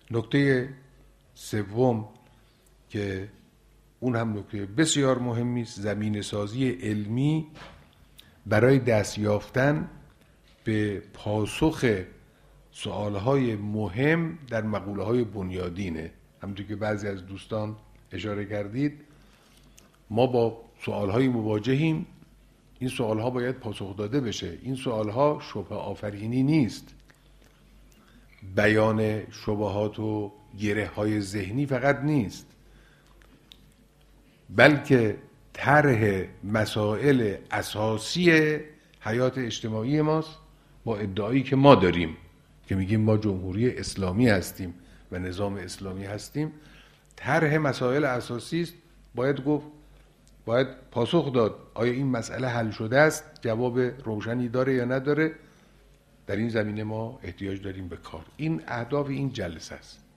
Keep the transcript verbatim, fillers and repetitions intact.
نکته سوم که اون هم نکته بسیار مهمی است، زمینه سازی علمی برای دست یافتن به پاسخ سوالهای مهم در مقوله‌های بنیادینه. همونطور که بعضی از دوستان اشاره کردید، ما با سوالهای مواجهیم، این سوالها باید پاسخ داده بشه. این سوالها شبهه آفرینی نیست، بیان شبهات و گره های ذهنی فقط نیست، بلکه طرح مسائل اساسی حیات اجتماعی ماست با ادعایی که ما داریم که میگیم ما جمهوری اسلامی هستیم و نظام اسلامی هستیم. طرح مسائل اساسی است، باید گفت، باید پاسخ داد آیا این مسئله حل شده است، جواب روشنی داره یا نداره. در این زمینه ما احتیاج داریم به کار. این اهداف این جلسه است.